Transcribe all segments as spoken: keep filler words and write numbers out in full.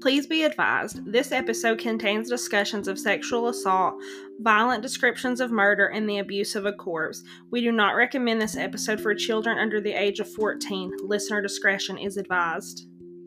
Please be advised, this episode contains discussions of sexual assault, violent descriptions of murder, and the abuse of a corpse. We do not recommend this episode for children under the age of fourteen. Listener discretion is advised.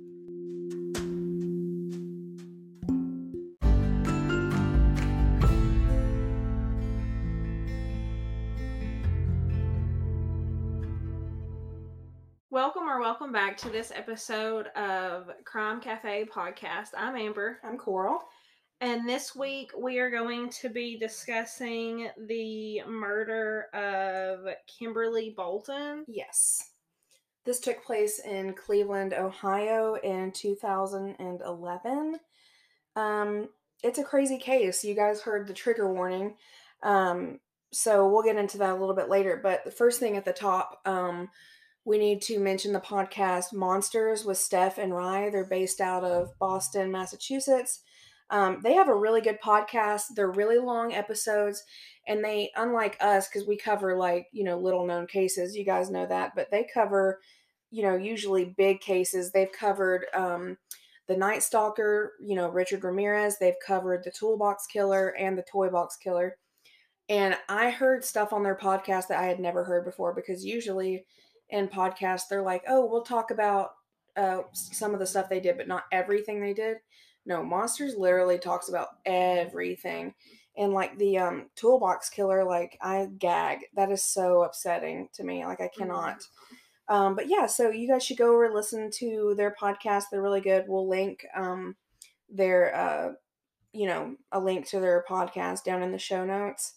Welcome or welcome back to this episode of Crime Cafe Podcast. I'm Amber. I'm Coral. And this week we are going to be discussing the murder of Kimberly Bolton. Yes. This took place in Cleveland, Ohio in two thousand eleven. Um, it's a crazy case. You guys heard the trigger warning. Um, so we'll get into that a little bit later. But the first thing at the top, um, we need to mention the podcast Monsters with Steph and Rye. They're based out of Boston, Massachusetts. Um, they have a really good podcast. They're really long episodes, and they, unlike us, because we cover like, you know, little known cases, you guys know that, but they cover, you know, usually big cases. They've covered um, the Night Stalker, you know, Richard Ramirez. They've covered the Toolbox Killer and the Toy Box Killer. And I heard stuff on their podcast that I had never heard before, because usually in podcasts, they're like, oh, we'll talk about uh, some of the stuff they did, but not everything they did. No, Monsters literally talks about everything. And like the um, Toolbox Killer, like I gag. That is so upsetting to me. Like I cannot. Mm-hmm. Um, but yeah, so you guys should go over and listen to their podcast. They're really good. We'll link um, their, uh, you know, a link to their podcast down in the show notes.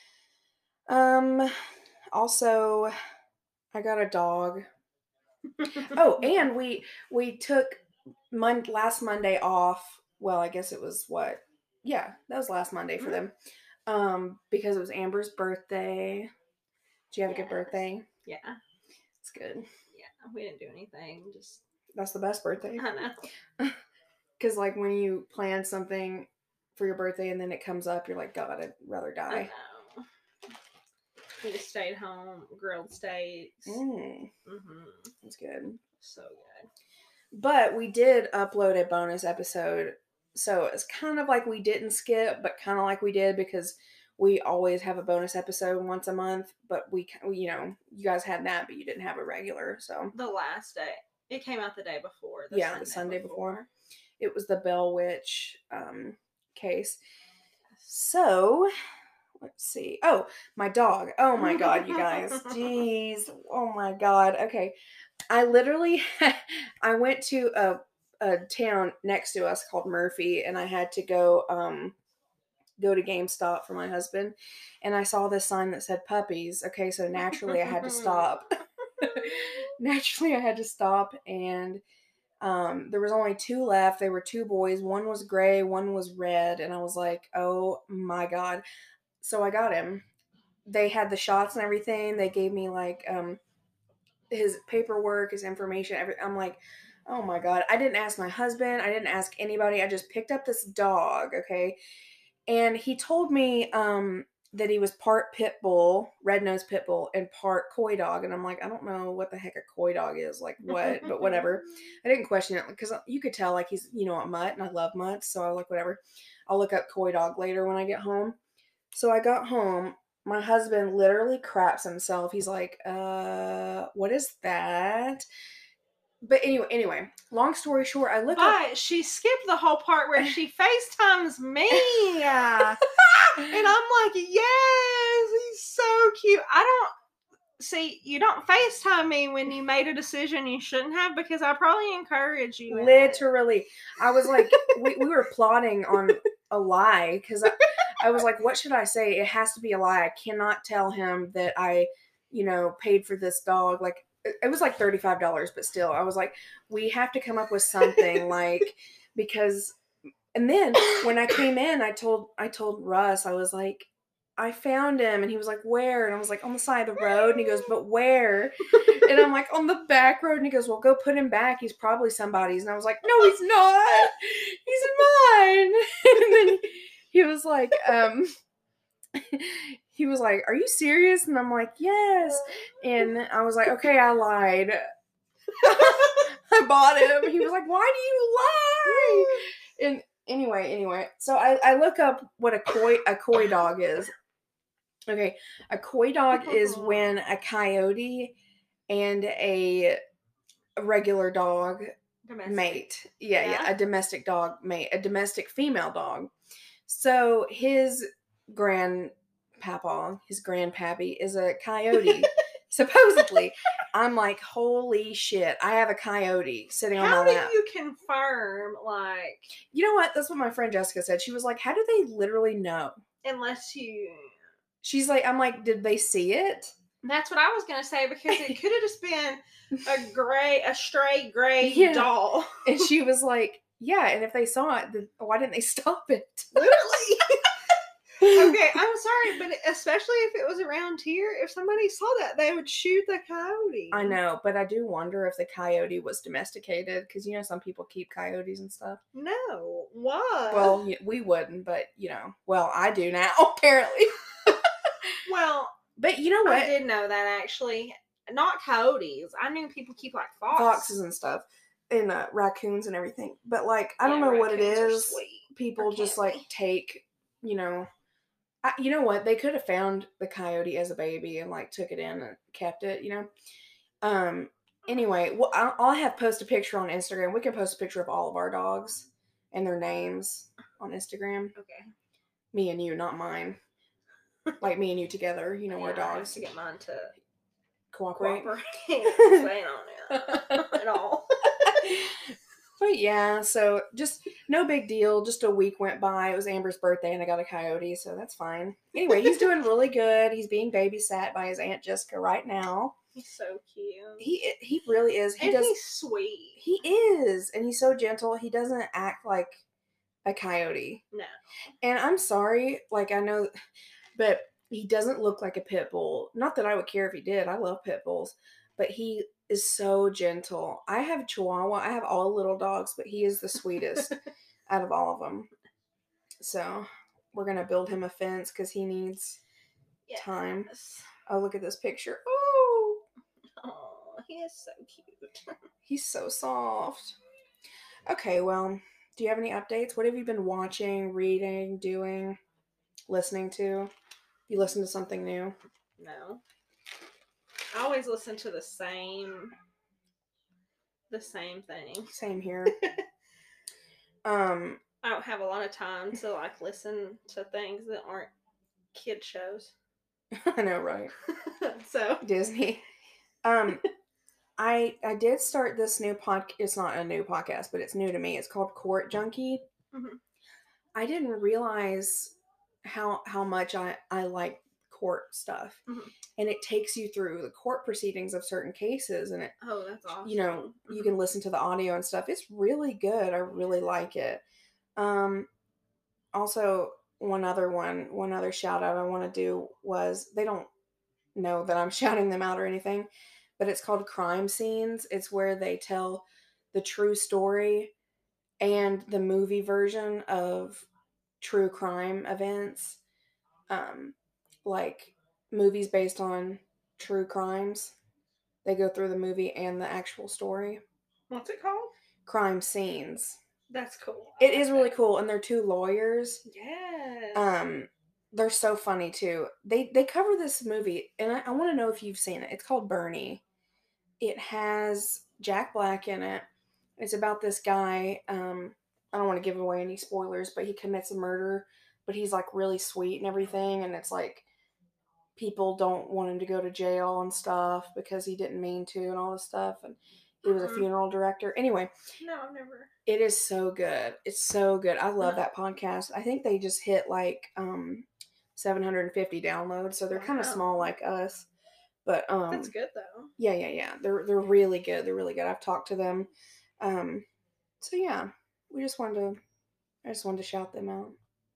Um, also, I got a dog. Oh, and we we took mon- last Monday off. Well, I guess it was what? Yeah, that was last Monday for them. Um, because it was Amber's birthday. Did you have yes. a good birthday? Yeah. It's good. Yeah, we didn't do anything. Just That's the best birthday. I know. Because like when you plan something for your birthday and then it comes up, you're like, God, I'd rather die. I know. We just stayed home, grilled steaks. Mm. Mm-hmm. That's good. So good. But we did upload a bonus episode. So it's kind of like we didn't skip, but kind of like we did, because we always have a bonus episode once a month. But we, you know, you guys had that, but you didn't have a regular. So the last day. It came out the day before. The yeah, Sunday the Sunday before. before. It was the Bell Witch um, case. So... let's see. Oh, my dog. Oh my God, you guys. Jeez. Oh my God. Okay. I literally, I went to a, a town next to us called Murphy, and I had to go, um, go to GameStop for my husband, and I saw this sign that said puppies. Okay. So naturally I had to stop. naturally I had to stop, and um, there was only two left. They were two boys. One was gray, one was red. And I was like, oh my God. So I got him. They had the shots and everything. They gave me like um his paperwork, his information, everything. I'm like, oh my God. I didn't ask my husband. I didn't ask anybody. I just picked up this dog, okay? And he told me um that he was part pit bull, red-nosed pit bull, and part coy dog. And I'm like, I don't know what the heck a coy dog is. Like what? But whatever. I didn't question it, because you could tell like he's, you know, a mutt, and I love mutts. So I was like, whatever. I'll look up coy dog later when I get home. So I got home, my husband literally craps himself. He's like, uh, what is that? But anyway, anyway, long story short, I look but up. She skipped the whole part where she FaceTimes me. And I'm like, yes, he's so cute. I don't, see, you don't FaceTime me when you made a decision you shouldn't have, because I probably encourage you. Literally. I was like, we, we were plotting on a lie, because I, I was like, what should I say? It has to be a lie. I cannot tell him that I, you know, paid for this dog. Like, it was like thirty-five dollars, but still, I was like, we have to come up with something, like, because, and then when I came in, I told, I told Russ, I was like, I found him, and he was like, where? And I was like, on the side of the road, and he goes, but where? And I'm like, on the back road, and he goes, well, go put him back, he's probably somebody's. And I was like, no, he's not, he's mine. And then he was like, um, he was like, are you serious? And I'm like, yes. And I was like, okay, I lied. I bought him. He was like, why do you lie? And anyway, anyway, so I, I look up what a coy a coy dog is. Okay, a coy dog is when a coyote and a regular dog Domestic. mate. Yeah, yeah, Yeah. a domestic dog mate, a domestic female dog. So his grandpapa, his grandpappy, is a coyote. Supposedly. I'm like, holy shit, I have a coyote sitting on How my do lap. you confirm, like, You know what? That's what my friend Jessica said. She was like, how do they literally know? unless you... She's like, I'm like, did they see it? That's what I was going to say, because it could have just been a gray, a stray gray Yeah. doll. And she was like, yeah, and if they saw it, then why didn't they stop it? Literally. Okay, I'm sorry, but especially if it was around here, if somebody saw that, they would shoot the coyote. I know, but I do wonder if the coyote was domesticated, because, you know, some people keep coyotes and stuff. No. Why? Well, y- we wouldn't, but, you know, well, I do now, apparently. well, But you know what? I did know that, actually. Not coyotes. I knew people keep, like, fox. Foxes and stuff. And uh, raccoons and everything. But, like, I don't Yeah, know what it raccoons are is. sweet. People Or just, can't like, be. take, you know... I, you know what? They could have found the coyote as a baby and, like, took it in and kept it, you know? Um... Anyway, well, I'll, I'll have post a picture on Instagram. We can post a picture of all of our dogs and their names on Instagram. Okay. Me and you, not mine. Like me and you together, you know, Yeah, our I have dogs to get mine to cooperate. cooperate. Saying on it at all. But yeah, so just no big deal. Just a week went by. It was Amber's birthday and I got a coyote, so that's fine. Anyway, he's doing really good. He's being babysat by his Aunt Jessica right now. He's so cute. He he really is. He and does. he's sweet. He is, and he's so gentle. He doesn't act like a coyote. No. And I'm sorry, like I know, but he doesn't look like a pit bull. Not that I would care if he did. I love pit bulls, but he is so gentle. I have a Chihuahua. I have all little dogs, but he is the sweetest out of all of them. So we're gonna build him a fence because he needs Yes. time. Oh, look at this picture. Oh, Oh, he is so cute. he's so soft. Okay, well, do you have any updates? What have you been watching, reading, doing, listening to? You listen to something new? No. I always listen to the same the same thing. Same here. um, I don't have a lot of time to like listen to things that aren't kid shows. I know, right? So Disney. Um, I I did start this new pod. It's not a new podcast, but it's new to me. It's called Court Junkie. Mhm. I didn't realize how how much I I like court stuff, Mhm. and it takes you through the court proceedings of certain cases, and it Oh, that's awesome. you know you Mhm. can listen to the audio and stuff. It's really good. I really like it. Um, also one other one, one other shout out I want to do was they don't know that I'm shouting them out or anything, but it's called Crime Scenes. It's where they tell the true story and the movie version of true crime events, um, like movies based on true crimes. They go through the movie and the actual story. What's it called? Crime Scenes. That's cool. It is really cool, and they're two lawyers. Yes. Um, they're so funny too. They they cover this movie, and I, I want to know if you've seen it. It's called Bernie. It has Jack Black in it. It's about this guy. Um, I don't want to give away any spoilers, but he commits a murder, but he's like really sweet and everything, and it's like people don't want him to go to jail and stuff because he didn't mean to and all this stuff, and he was a Mhm. funeral director. Anyway, No, I've never. it is so good. It's so good. I love that podcast. I think they just hit like um seven hundred fifty downloads, so they're kind of Wow. small like us. But um That's good though. yeah, yeah, yeah. They're they're really good. They're really good. I've talked to them. Um so yeah, we just wanted to I just wanted to shout them out.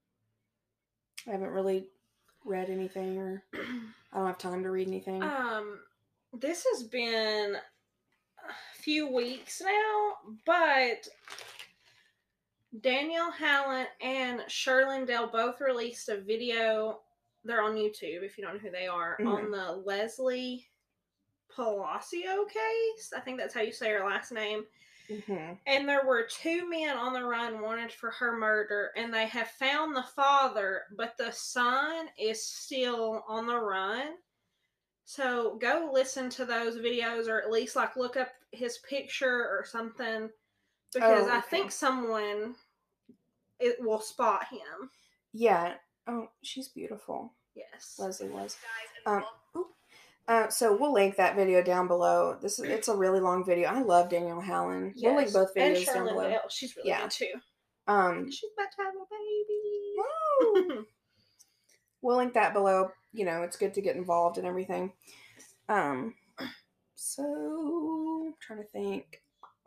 I haven't really read anything, or I don't have time to read anything. Um, this has been a few weeks now, but Danielle Hallen and Sherlyn Dale both released a video. They're on YouTube, if you don't know who they are, Mhm. on the Leslie Palacio case. I think that's how you say her last name. Mm-hmm. And there were two men on the run wanted for her murder, and they have found the father, but the son is still on the run. So go listen to those videos, or at least like look up his picture or something, because Oh, I okay. think someone it will spot him. Yeah. Oh, she's beautiful. Yes. Leslie was. Um, uh, so we'll link that video down below. This is it's a really long video. I love Danielle Hallen. Yes. We'll link both And videos down Charlene below. Dale. She's really Yeah. good too. Um, She's about to have a baby. Woo! We'll link that below. You know, it's good to get involved and everything. Um, so I'm trying to think.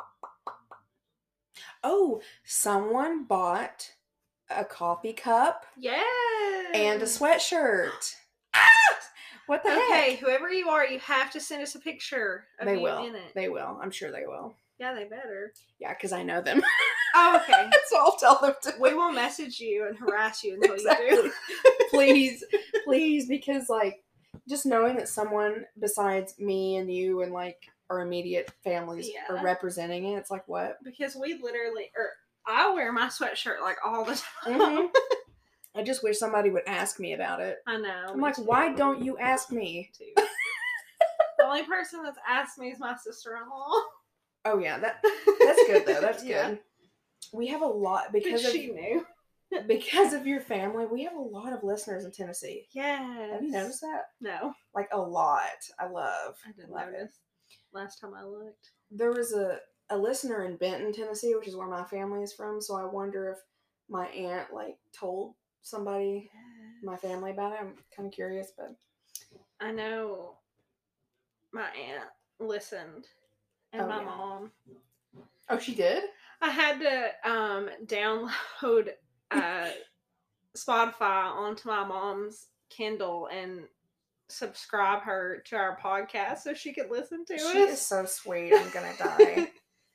Oh, someone bought a coffee cup Yes. and a sweatshirt. Ah! What the Okay, heck? whoever you are, you have to send us a picture of They you will. in it. They will. I'm sure they will. Yeah, they better. Yeah, because I know them. Oh, okay. So I'll tell them to. We will message you and harass you until Exactly. you do. Please, please, because like just knowing that someone besides me and you and like our immediate families Yeah. are representing it, it's like what? Because we literally, or I wear my sweatshirt like all the time. Mm-hmm. I just wish somebody would ask me about it. I know. I'm like, too. why don't you ask me? Too. The only person that's asked me is my sister-in-law. Oh yeah, that that's good though. That's Yeah. good. We have a lot because But of she knew. because of your family. We have a lot of listeners in Tennessee. Yes. Have you noticed that? No. Like a lot. I love. I didn't love notice. It. Last time I looked. There was a a listener in Benton, Tennessee, which is where my family is from. So I wonder if my aunt like told somebody, my family, about it. I'm kind of curious, but I know my aunt listened, and Oh, my yeah. mom. oh, she did. I had to um, download uh, Spotify onto my mom's Kindle and subscribe her to our podcast so she could listen to She us. is so sweet. I'm gonna die.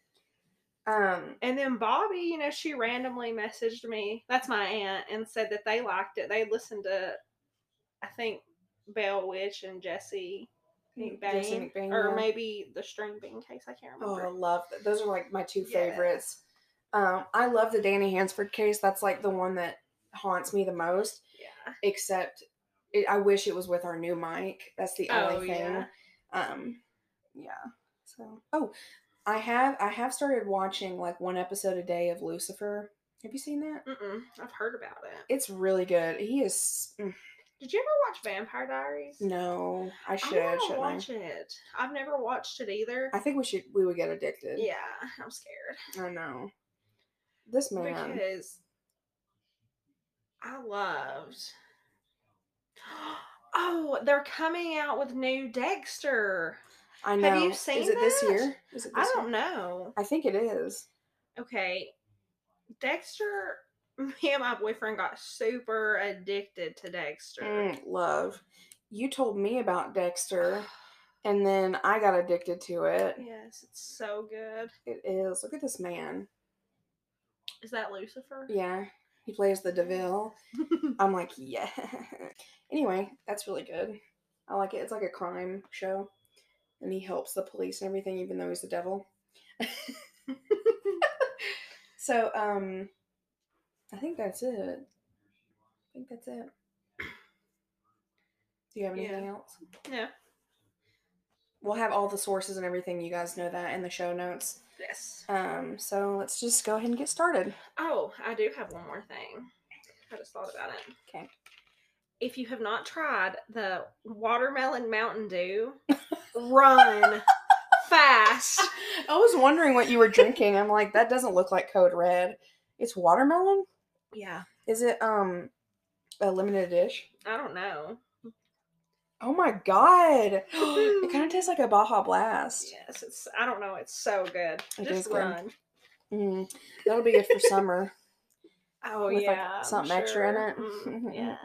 um, And then Bobby, you know, she randomly messaged me. That's my aunt, and said that they liked it. They listened to, I think, Bell Witch and Jesse McBain, Jesse McBain, or yeah. maybe the String Bean Case. I can't Oh, remember. I love that. Those are like my two Yeah. favorites. Um, I love the Danny Hansford case. That's like the one that haunts me the most. Yeah. Except, it, I wish it was with our new mic. That's the only Oh, thing. yeah. Um, yeah. So, oh, I have I have started watching like one episode a day of Lucifer. Have you seen that? Mm-mm. I've heard about it. It's really good. He is. Mm, Did you ever watch Vampire Diaries? no, I should. I want to shouldn't watch it. I've never watched it either. I? I think we should. We would get addicted. Yeah, I'm scared. I know. This man. Because I loved. Oh, they're coming out with new Dexter. I know. Have you seen Is it this that? year? Is it I this don't year? know. I think it is. Okay, Dexter. Me and my boyfriend got super addicted to Dexter. Mm, love. You told me about Dexter, and then I got addicted to it. Yes, it's so good. It is. Look at this man. Is that Lucifer? Yeah, he plays the DeVille. I'm like, yeah. Anyway, that's really good. I like it. It's like a crime show, and he helps the police and everything, even though he's the devil. So, um, I think that's it. I think that's it. Do you have anything Yeah. else? No. We'll have all the sources and everything. You guys know that in the show notes. Yes. Um, so let's just go ahead and get started. Oh, I do have one more thing. I just thought about it. Okay. If you have not tried the watermelon Mountain Dew, run fast. I was wondering what you were drinking. I'm like, that doesn't look like Code Red. It's watermelon? Yeah. Is it um a limited edition? I don't know. Oh my god. It kind of tastes like a Baja Blast. Yes, it's. I don't know. It's so good. It Just is good. run. Mm, that'll be good for summer. Oh With, like, yeah, I'm something extra in sure. it. Mm, yeah.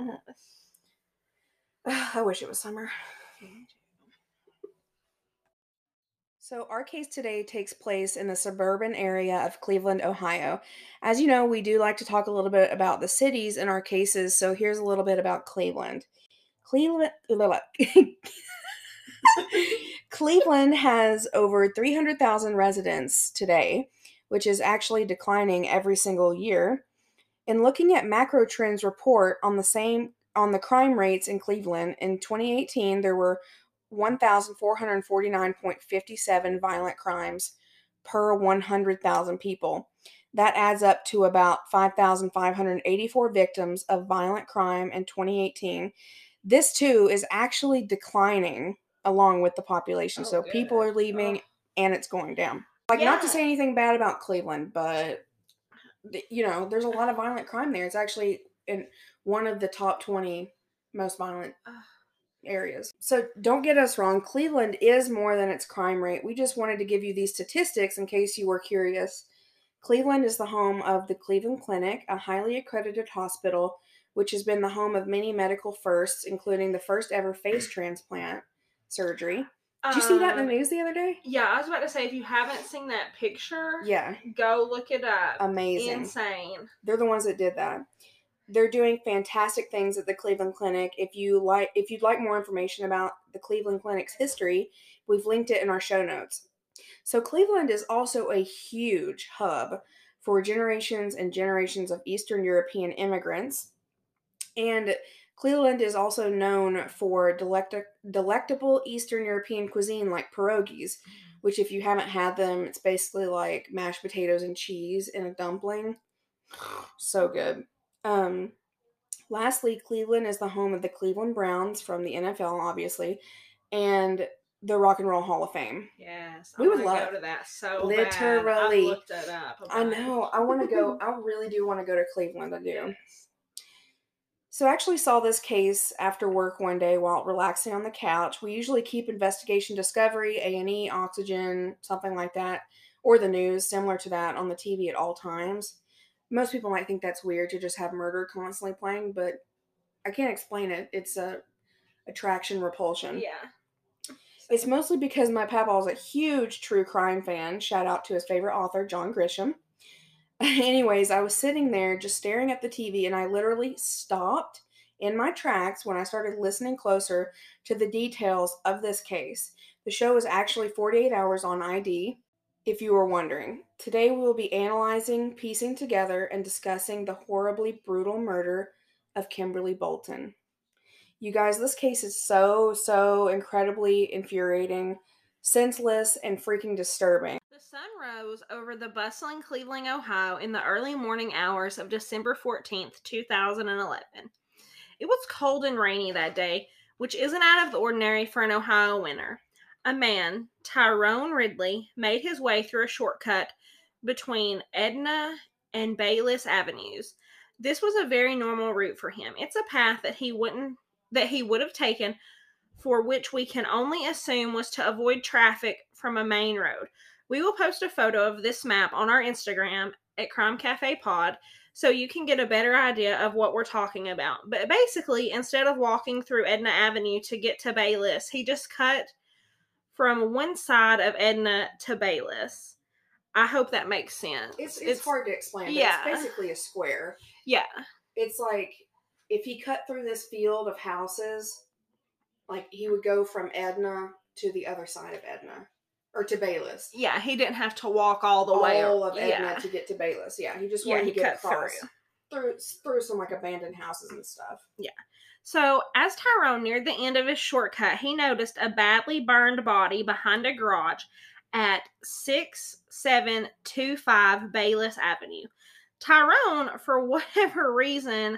I wish it was summer. So our case today takes place in the suburban area of Cleveland, Ohio. As you know, we do like to talk a little bit about the cities in our cases, so here's a little bit about Cleveland. Cleveland Cleveland has over three hundred thousand residents today, which is actually declining every single year. In looking at Macro Trends report on the same on the crime rates in Cleveland, in twenty eighteen there were one thousand four hundred forty-nine point five seven violent crimes per one hundred thousand people. That adds up to about five thousand five hundred eighty-four victims of violent crime in twenty eighteen. This too is actually declining along with the population. Oh, so good. people are leaving Oh. and it's going down. Like, Yeah. not to say anything bad about Cleveland, but you know, there's a lot of violent crime there. It's actually in one of the top twenty most violent areas. So don't get us wrong, Cleveland is more than its crime rate. We just wanted to give you these statistics in case you were curious. Cleveland is the home of the Cleveland Clinic, a highly accredited hospital which has been the home of many medical firsts, including the first ever face transplant surgery. Did you see that in the news the other day? Yeah, I was about to say, if you haven't seen that picture, yeah, go look it up. Amazing. Insane. They're the ones that did that. They're doing fantastic things at the Cleveland Clinic. If you like, if you'd like more information about the Cleveland Clinic's history, we've linked it in our show notes. So Cleveland is also a huge hub for generations and generations of Eastern European immigrants. And Cleveland is also known for delect- delectable Eastern European cuisine like pierogies, which if you haven't had them, it's basically like mashed potatoes and cheese in a dumpling. So good. Um, lastly, Cleveland is the home of the Cleveland Browns from the N F L, obviously, and the Rock and Roll Hall of Fame. Yes, we I would wanna love go to that so literally. bad. I looked it up. I know. I want to go. I really do want to go to Cleveland. I do. Yes. So I actually saw this case after work one day while relaxing on the couch. We usually keep Investigation Discovery, A and E, Oxygen, something like that, or the news, similar to that, on the T V at all times. Most people might think that's weird to just have murder constantly playing, but I can't explain it. It's a attraction repulsion. Yeah. It's mostly because my papa is a huge true crime fan. Shout out to his favorite author, John Grisham. Anyways, I was sitting there just staring at the T V, and I literally stopped in my tracks when I started listening closer to the details of this case. The show is actually forty-eight hours on I D, if you were wondering. Today we will be analyzing, piecing together, and discussing the horribly brutal murder of Kimberly Bolton. You guys, this case is so, so incredibly infuriating, senseless, and freaking disturbing. The sun rose over the bustling Cleveland, Ohio in the early morning hours of December fourteenth, two thousand eleven. It was cold and rainy that day, which isn't out of the ordinary for an Ohio winter. A man, Tyrone Ridley, made his way through a shortcut between Edna and Bayliss Avenues. This was a very normal route for him. It's a path that he wouldn't that he would have taken, for which we can only assume was to avoid traffic from a main road. We will post a photo of this map on our Instagram at Crime Cafe Pod so you can get a better idea of what we're talking about. But basically, instead of walking through Edna Avenue to get to Bayliss, he just cut from one side of Edna to Bayliss. I hope that makes sense. It's, it's, it's hard to explain, but yeah. It's basically a square. Yeah. It's like, if he cut through this field of houses, like, he would go from Edna to the other side of Edna. Or to Bayliss. Yeah, he didn't have to walk all the all way. All of Edna yeah. to get to Bayliss. Yeah, he just yeah, wanted he to get cut across. Through. through through some, like, abandoned houses and stuff. Yeah. So, as Tyrone neared the end of his shortcut, he noticed a badly burned body behind a garage at six seven two five Bayliss Avenue. Tyrone, for whatever reason,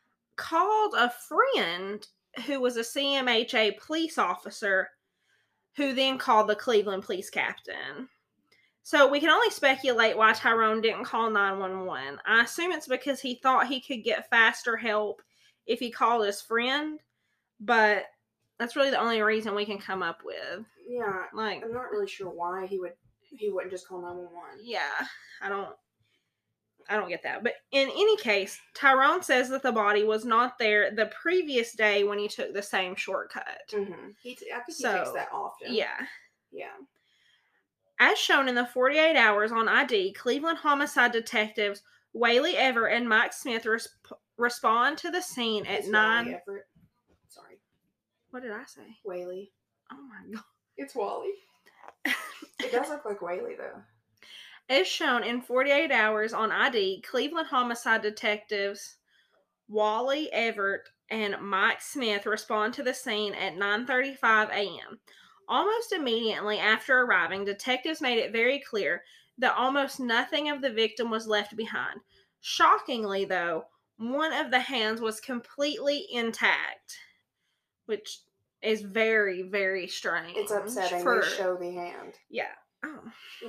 called a friend who was a C M H A police officer, who then called the Cleveland police captain. So we can only speculate why Tyrone didn't call nine one one. I assume it's because he thought he could get faster help if he called his friend, but that's really the only reason we can come up with. Yeah, like I'm not really sure why he would he wouldn't just call nine one one. Yeah, I don't I don't get that. But in any case, Tyrone says that the body was not there the previous day when he took the same shortcut. Mm-hmm. He t- I think he so, takes that often. Yeah. Yeah. As shown in the forty-eight hours on I D, Cleveland homicide detectives Whaley Everett and Mike Smith res- respond to the scene at it's nine. Whaley Everett. Sorry. What did I say? Whaley. Oh my god. It's Wally. It does look like Whaley, though. As shown in forty-eight hours on I D, Cleveland homicide detectives Wally Everett and Mike Smith respond to the scene at nine thirty-five a.m. Almost immediately after arriving, detectives made it very clear that almost nothing of the victim was left behind. Shockingly, though, one of the hands was completely intact, which is very, very strange. It's upsetting. For, they show the hand. Yeah. Oh.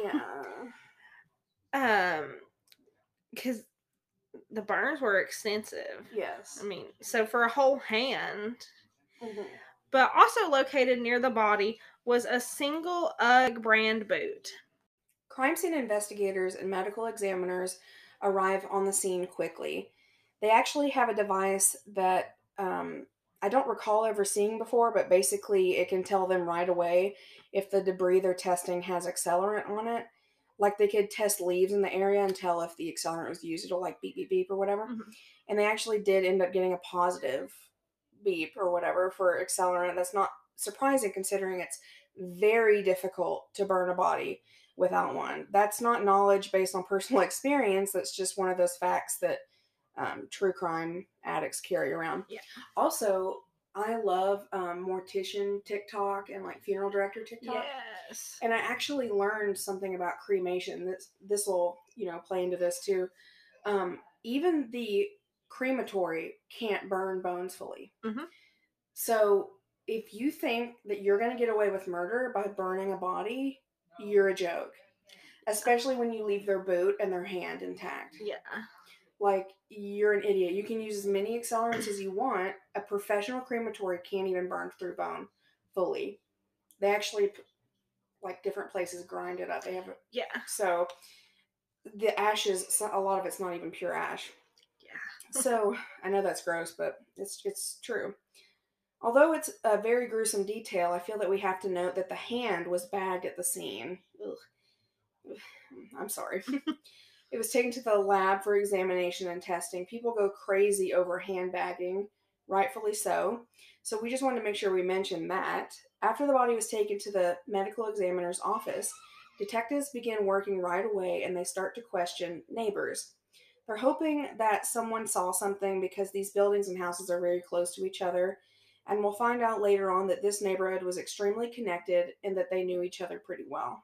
Yeah. Um, because the burns were extensive. Yes. I mean, so for a whole hand. Mm-hmm. But also located near the body was a single UGG brand boot. Crime scene investigators and medical examiners arrive on the scene quickly. They actually have a device that um, I don't recall ever seeing before, but basically it can tell them right away if the debris they're testing has accelerant on it. Like they could test leaves in the area and tell if the accelerant was used. It'll like beep, beep, beep or whatever. Mm-hmm. And they actually did end up getting a positive beep or whatever for accelerant. That's not surprising considering it's very difficult to burn a body without one. That's not knowledge based on personal experience. That's just one of those facts that um, true crime addicts carry around. Yeah. Also, I love um, mortician TikTok and like funeral director TikTok. Yes. And I actually learned something about cremation. This this will, you know, play into this too. Um, even the crematory can't burn bones fully. Mm-hmm. So if you think that you're going to get away with murder by burning a body, you're a joke. Especially when you leave their boot and their hand intact. Yeah. Like, you're an idiot. You can use as many accelerants as you want. A professional crematory can't even burn through bone fully. They actually, like, different places grind it up. They have, yeah. So, the ashes, a lot of it's not even pure ash. Yeah. So, I know that's gross, but it's it's true. Although it's a very gruesome detail, I feel that we have to note that the hand was bagged at the scene. Ugh. I'm sorry. It was taken to the lab for examination and testing. People go crazy over handbagging, rightfully so. So we just wanted to make sure we mentioned that. After the body was taken to the medical examiner's office, detectives begin working right away and they start to question neighbors. They're hoping that someone saw something because these buildings and houses are very close to each other. And we'll find out later on that this neighborhood was extremely connected and that they knew each other pretty well.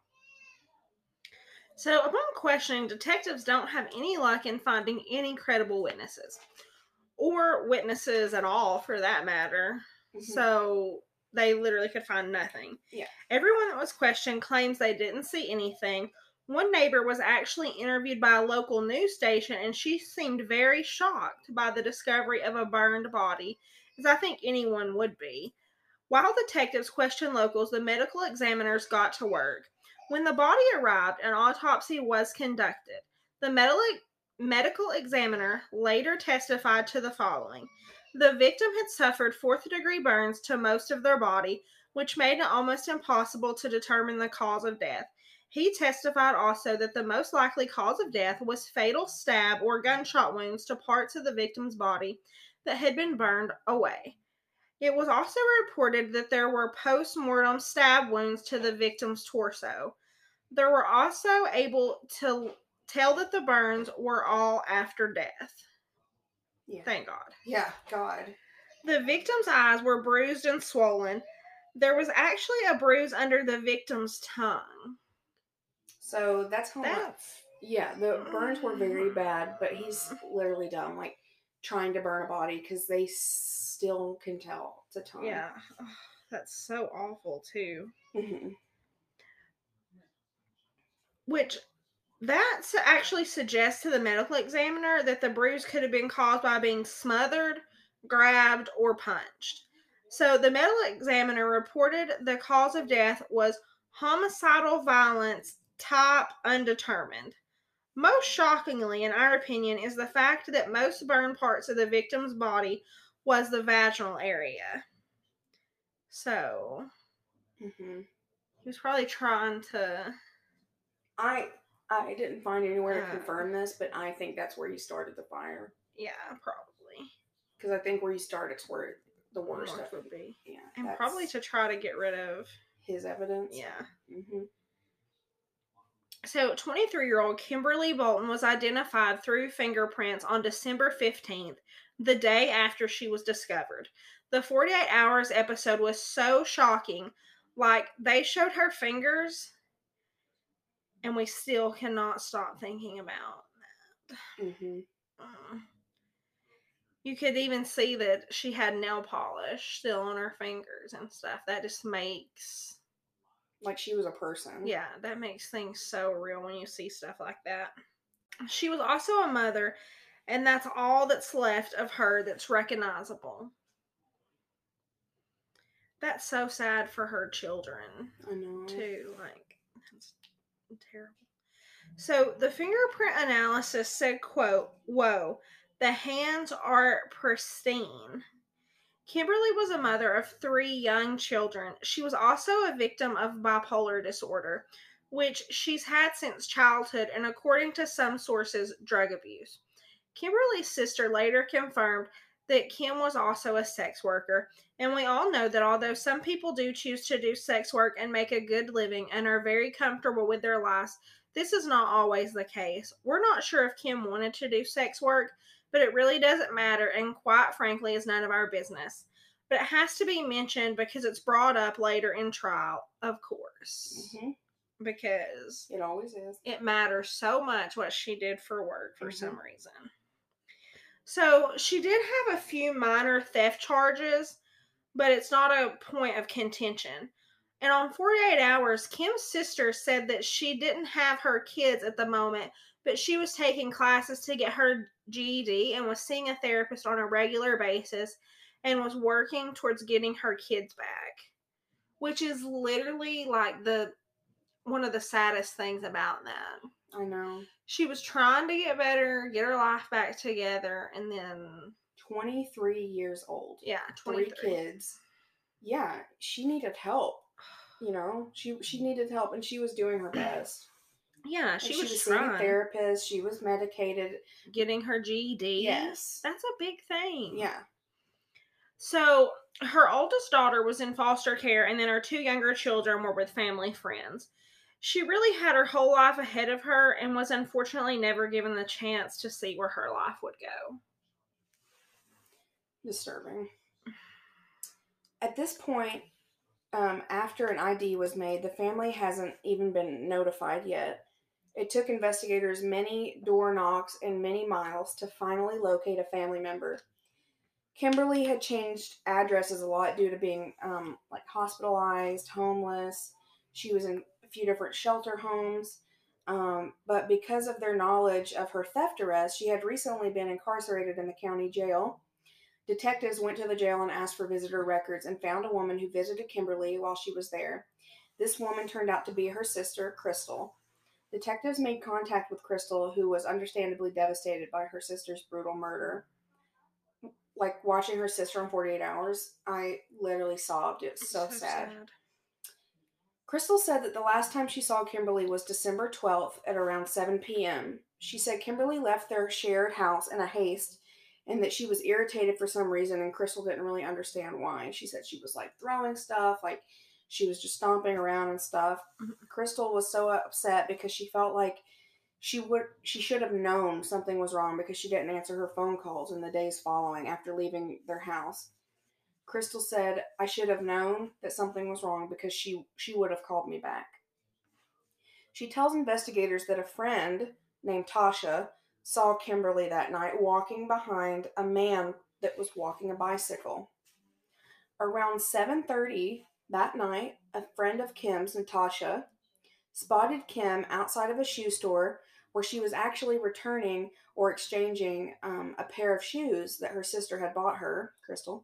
So, upon questioning, detectives don't have any luck in finding any credible witnesses. Or witnesses at all, for that matter. Mm-hmm. So, they literally could find nothing. Yeah. Everyone that was questioned claims they didn't see anything. One neighbor was actually interviewed by a local news station, and she seemed very shocked by the discovery of a burned body, as I think anyone would be. While detectives questioned locals, the medical examiners got to work. When the body arrived, an autopsy was conducted. The medical medical examiner later testified to the following. The victim had suffered fourth-degree burns to most of their body, which made it almost impossible to determine the cause of death. He testified also that the most likely cause of death was fatal stab or gunshot wounds to parts of the victim's body that had been burned away. It was also reported that there were post-mortem stab wounds to the victim's torso. They were also able to tell that the burns were all after death. Yeah. Thank God. Yeah, God. The victim's eyes were bruised and swollen. There was actually a bruise under the victim's tongue. So that's how That's... much. Yeah, the burns were very bad, but he's literally done, like, trying to burn a body because they still can tell it's a tongue. Yeah. Oh, that's so awful, too. Mm-hmm. Which, that actually suggests to the medical examiner that the bruise could have been caused by being smothered, grabbed, or punched. So the medical examiner reported the cause of death was homicidal violence type undetermined. Most shockingly, in our opinion, is the fact that most burned parts of the victim's body was the vaginal area. So, mm-hmm. he was probably trying to... I I didn't find anywhere to confirm this, but I think that's where he started the fire. Yeah, probably. Because I think where he started is where the worst stuff would be. Yeah, and that's... probably to try to get rid of his evidence. Yeah. Mm-hmm. So, twenty-three-year-old Kimberly Bolton was identified through fingerprints on December fifteenth, the day after she was discovered. The forty-eight hours episode was so shocking. Like, they showed her fingers, and we still cannot stop thinking about that. Mm-hmm. Uh, you could even see that she had nail polish still on her fingers and stuff. That just makes... Like she was a person. Yeah, that makes things so real when you see stuff like that. She was also a mother, and that's all that's left of her that's recognizable. That's so sad for her children. I know. Too. Like, that's terrible. So, the fingerprint analysis said, quote, "Whoa, the hands are pristine." Kimberly was a mother of three young children. She was also a victim of bipolar disorder, which she's had since childhood, and according to some sources, drug abuse. Kimberly's sister later confirmed that Kim was also a sex worker, and we all know that although some people do choose to do sex work and make a good living and are very comfortable with their lives, this is not always the case. We're not sure if Kim wanted to do sex work, but it really doesn't matter, and quite frankly is none of our business. But it has to be mentioned because it's brought up later in trial, of course. Mm-hmm. Because it always is. It matters so much what she did for work for mm-hmm. some reason. So she did have a few minor theft charges, but it's not a point of contention. And on forty-eight hours, Kim's sister said that she didn't have her kids at the moment, but she was taking classes to get her G E D and was seeing a therapist on a regular basis and was working towards getting her kids back, which is literally like the one of the saddest things about that. I know. She was trying to get better, get her life back together, and then... twenty-three years old. Yeah, twenty-three. Three kids. Yeah, she needed help. You know, she she needed help, and she was doing her best. Yeah, she and was, she was trying. seeing a therapist. She was medicated. Getting her G E D. Yes. That's a big thing. Yeah. So, her oldest daughter was in foster care, and then her two younger children were with family friends. She really had her whole life ahead of her and was unfortunately never given the chance to see where her life would go. Disturbing. At this point, um, after an I D was made, the family hasn't even been notified yet. It took investigators many door knocks and many miles to finally locate a family member. Kimberly had changed addresses a lot due to being um, like hospitalized, homeless. She was in a few different shelter homes. Um, but because of their knowledge of her theft arrest, she had recently been incarcerated in the county jail. Detectives went to the jail and asked for visitor records and found a woman who visited Kimberly while she was there. This woman turned out to be her sister, Crystal. Detectives made contact with Crystal, who was understandably devastated by her sister's brutal murder. Like, watching her sister in forty-eight hours, I literally sobbed. It was so, so sad. sad. Crystal said that the last time she saw Kimberly was December twelfth at around seven p.m. She said Kimberly left their shared house in a haste and that she was irritated for some reason, and Crystal didn't really understand why. She said she was, like, throwing stuff, like, she was just stomping around and stuff. Mm-hmm. Crystal was so upset because she felt like she would she should have known something was wrong because she didn't answer her phone calls in the days following after leaving their house. Crystal said, I should have known that something was wrong because she, she would have called me back. She tells investigators that a friend named Tasha saw Kimberly that night walking behind a man that was walking a bicycle. Around seven thirty that night, a friend of Kim's, Natasha, spotted Kim outside of a shoe store where she was actually returning or exchanging um, a pair of shoes that her sister had bought her, Crystal.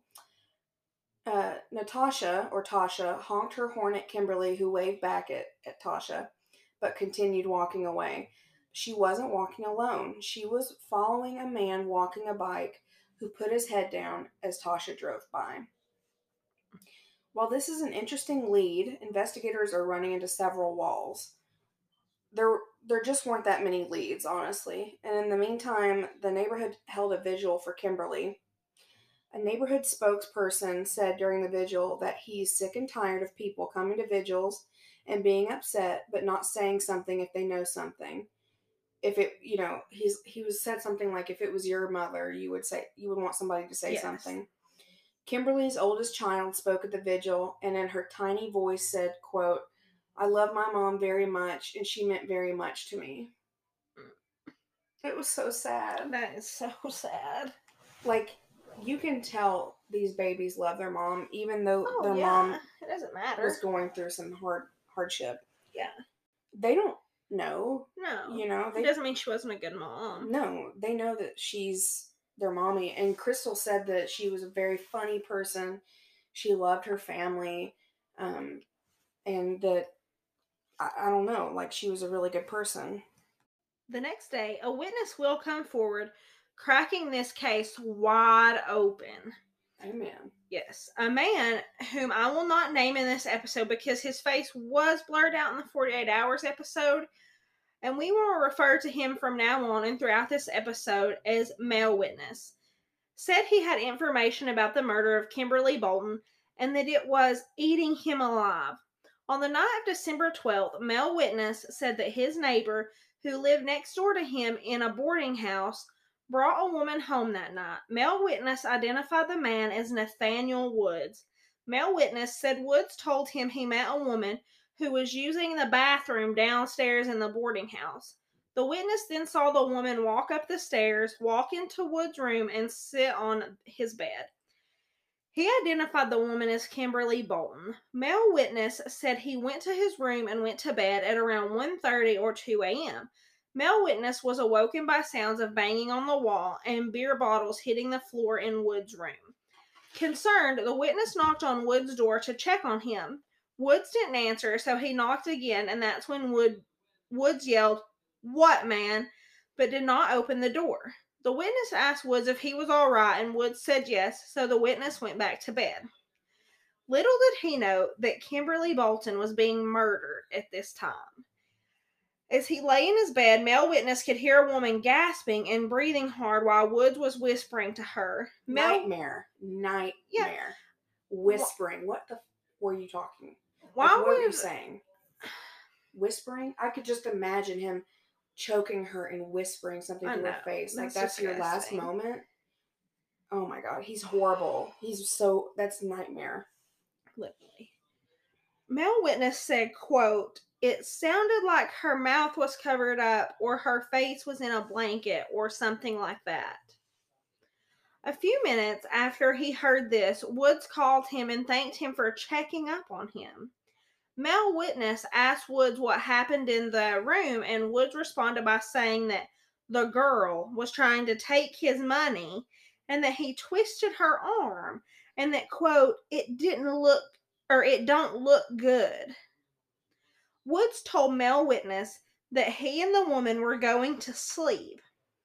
Uh, Natasha, or Tasha, honked her horn at Kimberly, who waved back at, at Tasha, but continued walking away. She wasn't walking alone. She was following a man walking a bike who put his head down as Tasha drove by. While this is an interesting lead, investigators are running into several walls. There, there just weren't that many leads, honestly. And in the meantime, the neighborhood held a vigil for Kimberly. A neighborhood spokesperson said during the vigil that he's sick and tired of people coming to vigils and being upset, but not saying something if they know something. If it, you know, he's he was said something like, if it was your mother, you would say you would want somebody to say Yes. something. Kimberly's oldest child spoke at the vigil and in her tiny voice said, quote, "I love my mom very much and she meant very much to me." It was so sad. That is so sad. Like, you can tell these babies love their mom, even though Oh, their yeah. mom It doesn't matter. was going through some hard hardship. Yeah. They don't know. No. You know, they It doesn't mean she wasn't a good mom. No, they know that she's their mommy. And Crystal said that she was a very funny person. She loved her family. Um, and that, I, I don't know, like she was a really good person. The next day, a witness will come forward, cracking this case wide open. Amen. Yes. A man whom I will not name in this episode because his face was blurred out in the forty-eight hours episode, and we will refer to him from now on and throughout this episode as Male Witness, said he had information about the murder of Kimberly Bolton and that it was eating him alive. On the night of December twelfth, Male Witness said that his neighbor, who lived next door to him in a boarding house, brought a woman home that night. Male Witness identified the man as Nathaniel Woods. Male Witness said Woods told him he met a woman who was using the bathroom downstairs in the boarding house. The witness then saw the woman walk up the stairs, walk into Woods' room, and sit on his bed. He identified the woman as Kimberly Bolton. Male Witness said he went to his room and went to bed at around one thirty or two a.m. Male Witness was awoken by sounds of banging on the wall and beer bottles hitting the floor in Woods' room. Concerned, the witness knocked on Woods' door to check on him. Woods didn't answer, so he knocked again, and that's when Wood, Woods yelled, "What, man?" but did not open the door. The witness asked Woods if he was all right, and Woods said yes, so the witness went back to bed. Little did he know that Kimberly Bolton was being murdered at this time. As he lay in his bed, Male Witness could hear a woman gasping and breathing hard while Woods was whispering to her. Mel- Nightmare. Nightmare. Yeah. Whispering. What the f- were you talking? Why Like, what would were you saying? Whispering? I could just imagine him choking her and whispering something I to know. her face. Like, That's that's your last disgusting. moment. Oh my god, he's horrible. He's so, that's nightmare. Literally. Male Witness said, quote, "It sounded like her mouth was covered up or her face was in a blanket or something like that." A few minutes after he heard this, Woods called him and thanked him for checking up on him. Male Witness asked Woods what happened in the room, and Woods responded by saying that the girl was trying to take his money and that he twisted her arm and that, quote, "it didn't look, or it don't look good." Woods told Male Witness that he and the woman were going to sleep.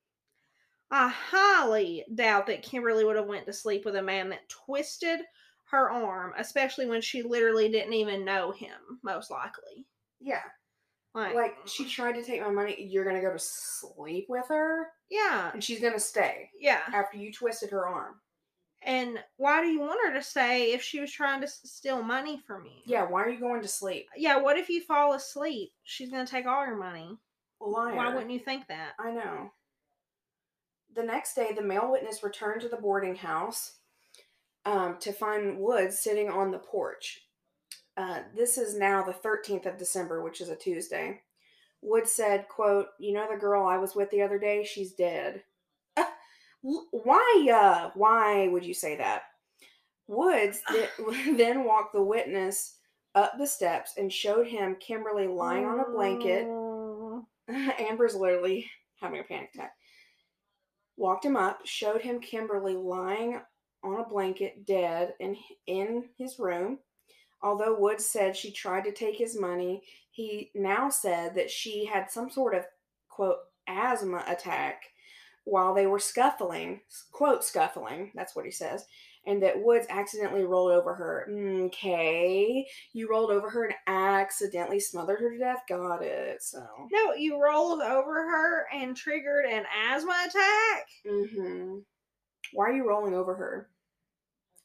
I highly doubt that Kimberly would have went to sleep with a man that twisted her arm, especially when she literally didn't even know him, most likely. Yeah. Like, Like, she tried to take my money. You're going to go to sleep with her? yeah. And she's going to stay Yeah. after you twisted her arm. And why do you want her to stay if she was trying to s- steal money from you? Yeah, why are you going to sleep? Yeah, what if you fall asleep? She's going to take all your money. Liar. Why wouldn't you think that? I know. The next day, the male witness returned to the boarding house um, to find Woods sitting on the porch. Uh, this is now the thirteenth of December, which is a Tuesday. Woods said, quote, "You know the girl I was with the other day? She's dead." Uh, why, uh, why would you say that? Woods th- then walked the witness up the steps and showed him Kimberly lying on a blanket. Oh. Amber's literally having a panic attack. Walked him up, showed him Kimberly lying on a blanket, dead, in, in his room. Although Woods said she tried to take his money, he now said that she had some sort of, quote, asthma attack while they were scuffling, quote, scuffling, that's what he says, and that Woods accidentally rolled over her. Okay, you rolled over her and accidentally smothered her to death? Got it, so. No, you rolled over her and triggered an asthma attack? Mm-hmm. Why are you rolling over her?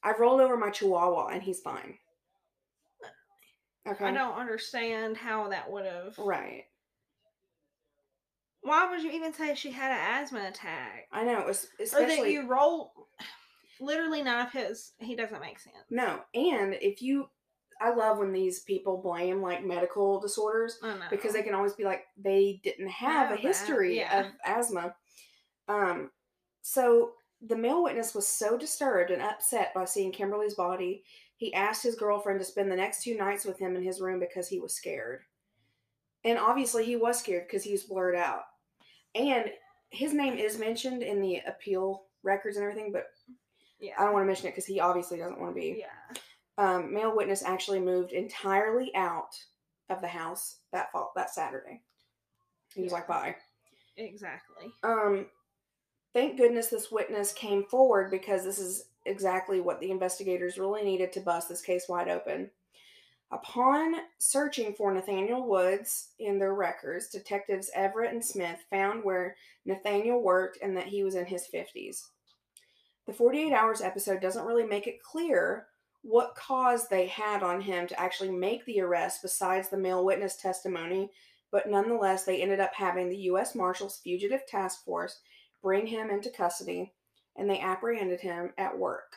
I've rolled over my chihuahua and he's fine. Okay. I don't understand how that would have. Right. Why would you even say she had an asthma attack? I know, especially or that you roll. Literally none of his. He doesn't make sense. No, and if you, I love when these people blame like medical disorders I know. because they can always be like they didn't have Know a history that. Yeah. of asthma. Um, so the male witness was so disturbed and upset by seeing Kimberly's body, he asked his girlfriend to spend the next two nights with him in his room because he was scared. And obviously he was scared because he was blurred out. And his name is mentioned in the appeal records and everything, but yeah. I don't want to mention it because he obviously doesn't want to be. Yeah. Um, male witness actually moved entirely out of the house that fall, that Saturday. He was yeah. like, bye. Exactly. Um, thank goodness this witness came forward because this is exactly what the investigators really needed to bust this case wide open. Upon searching for Nathaniel Woods in their records, detectives Everett and Smith found where Nathaniel worked and that he was in his fifties. The forty-eight hours episode doesn't really make it clear what cause they had on him to actually make the arrest besides the male witness testimony, but nonetheless, they ended up having the U S Marshals Fugitive Task Force bring him into custody, and they apprehended him at work.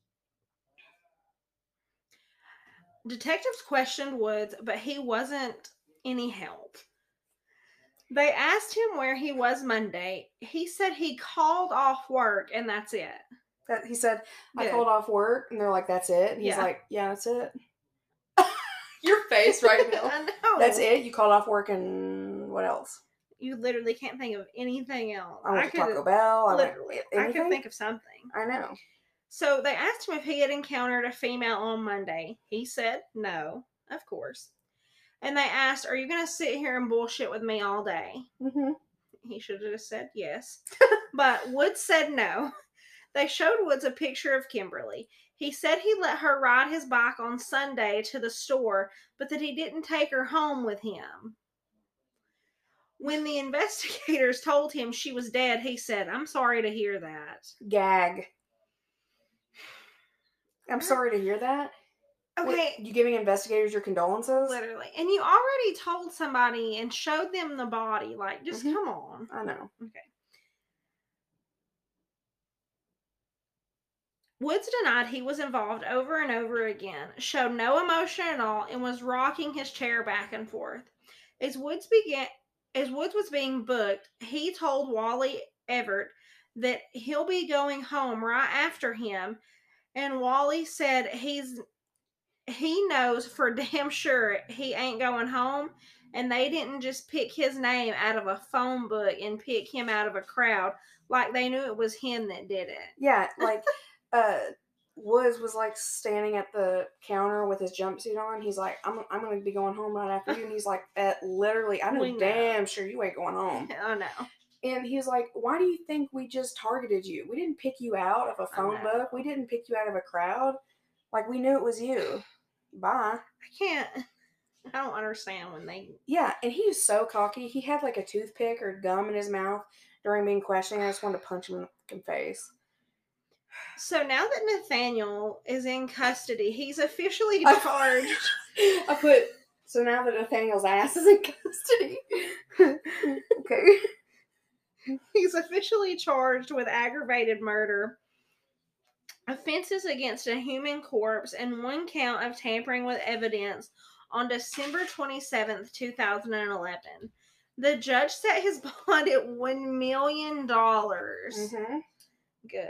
Detectives questioned Woods, but he wasn't any help. They asked him where he was Monday. He said he called off work, and that's it. That, he said, I Good. called off work, and they're like, that's it? And he's Yeah. like, yeah, that's it. Your face right now. I know. That's it? You called off work, and what else? You literally can't think of anything else. I went I to could, Taco Bell. I, went, literally, anything? I could think of something. I know. So they asked him if he had encountered a female on Monday. He said no, of course. And they asked, are you going to sit here and bullshit with me all day? Mm-hmm. He should have just said yes. But Woods said no. They showed Woods a picture of Kimberly. He said he let her ride his bike on Sunday to the store, but that he didn't take her home with him. When the investigators told him she was dead, he said, I'm sorry to hear that. Gag. I'm sorry to hear that. Okay. What, you giving investigators your condolences? Literally. And you already told somebody and showed them the body. Like, just mm-hmm. come on. I know. Okay. Woods denied he was involved over and over again, showed no emotion at all, and was rocking his chair back and forth. As Woods began, as Woods was being booked, he told Wally Everett that he'll be going home right after him, and Wally said he's he knows for damn sure he ain't going home, and they didn't just pick his name out of a phone book and pick him out of a crowd like they knew it was him that did it. Yeah, like uh Woods was like standing at the counter with his jumpsuit on. He's like, I'm I'm gonna be going home right after you. And he's like, uh, literally, I know, We know. damn sure you ain't going home. I know. And he's like, why do you think we just targeted you? We didn't pick you out of a phone book. We didn't pick you out of a crowd. Like, we knew it was you. Bye. I can't. I don't understand when they. Yeah, and he was so cocky. He had like a toothpick or gum in his mouth during being questioned. I just wanted to punch him in the fucking face. So now that Nathaniel is in custody, he's officially charged. I put, so now that Nathaniel's ass is in custody. Okay. He's officially charged with aggravated murder, offenses against a human corpse, and one count of tampering with evidence on December twenty-seventh, twenty eleven. The judge set his bond at one million dollars. Mm-hmm. Good.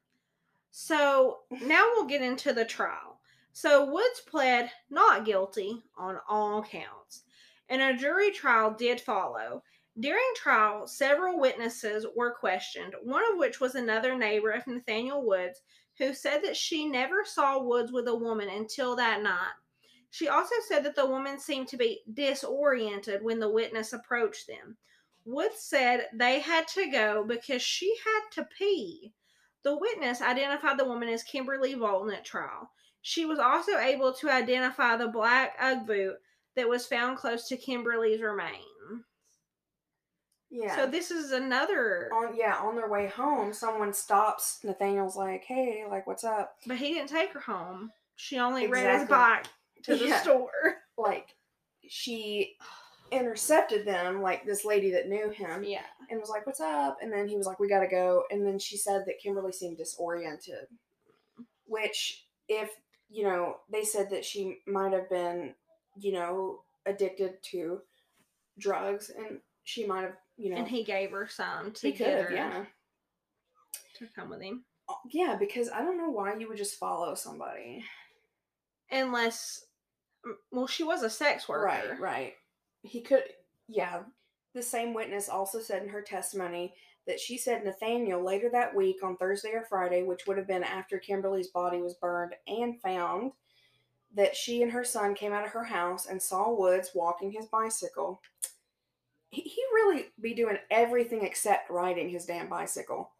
So now we'll get into the trial. So Woods pled not guilty on all counts, and a jury trial did follow. During trial, several witnesses were questioned, one of which was another neighbor of Nathaniel Woods, who said that she never saw Woods with a woman until that night. She also said that the woman seemed to be disoriented when the witness approached them. Woods said they had to go because she had to pee. The witness identified the woman as Kimberly Bolton at trial. She was also able to identify the black Ugg boot that was found close to Kimberly's remains. Yeah. So this is another. On yeah, on their way home, someone stops. Nathaniel's like, "Hey, like, what's up?" But he didn't take her home. She only rode his Exactly. bike to the Yeah. store. Like, she intercepted them, like this lady that knew him, Yeah. and was like, "What's up?" And then he was like, "We gotta go." And then she said that Kimberly seemed disoriented, which, if you know, they said that she might have been, you know, addicted to drugs, and she might have, you know, And he gave her some to he could get have, her yeah, to come with him. yeah, because I don't know why you would just follow somebody. Unless, well, she was a sex worker. Right, right. He could, yeah. The same witness also said in her testimony that she said Nathaniel later that week on Thursday or Friday, which would have been after Kimberly's body was burned and found, that she and her son came out of her house and saw Woods walking his bicycle. He, he really be doing everything except riding his damn bicycle.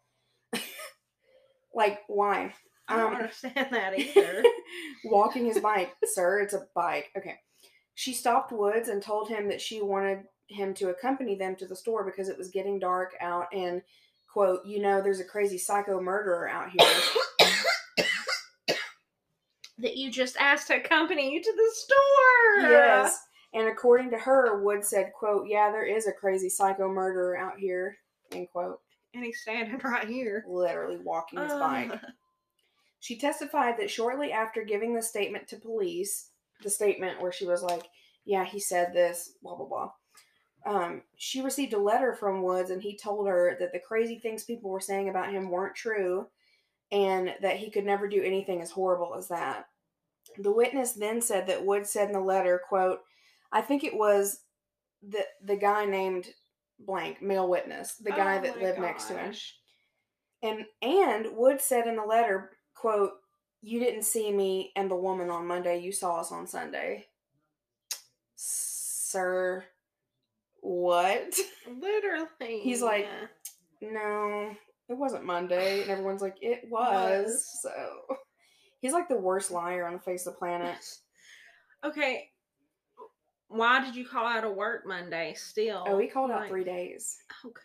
Like, why? I don't Um, understand that either. Walking his bike, sir, it's a bike. Okay. She stopped Woods and told him that she wanted him to accompany them to the store because it was getting dark out and, quote, you know, there's a crazy psycho murderer out here. That you just asked to accompany you to the store. Yes. And according to her, Woods said, quote, yeah, there is a crazy psycho murderer out here, end quote. And he's standing right here. Literally walking his uh. bike. She testified that shortly after giving the statement to police, the statement where she was like, yeah, he said this, blah, blah, blah. Um, she received a letter from Woods, and he told her that the crazy things people were saying about him weren't true and that he could never do anything as horrible as that. The witness then said that Woods said in the letter, quote, I think it was the the guy named blank, male witness, the guy oh that lived gosh. next to him. And and Woods said in the letter, quote, you didn't see me and the woman on Monday, you saw us on Sunday. Sir, what? Literally. He's like, no, it wasn't Monday. And everyone's like, it was. was. So he's like the worst liar on the face of the planet. Okay. Why did you call out of work Monday still? Oh, he called like, out three days. Oh, good.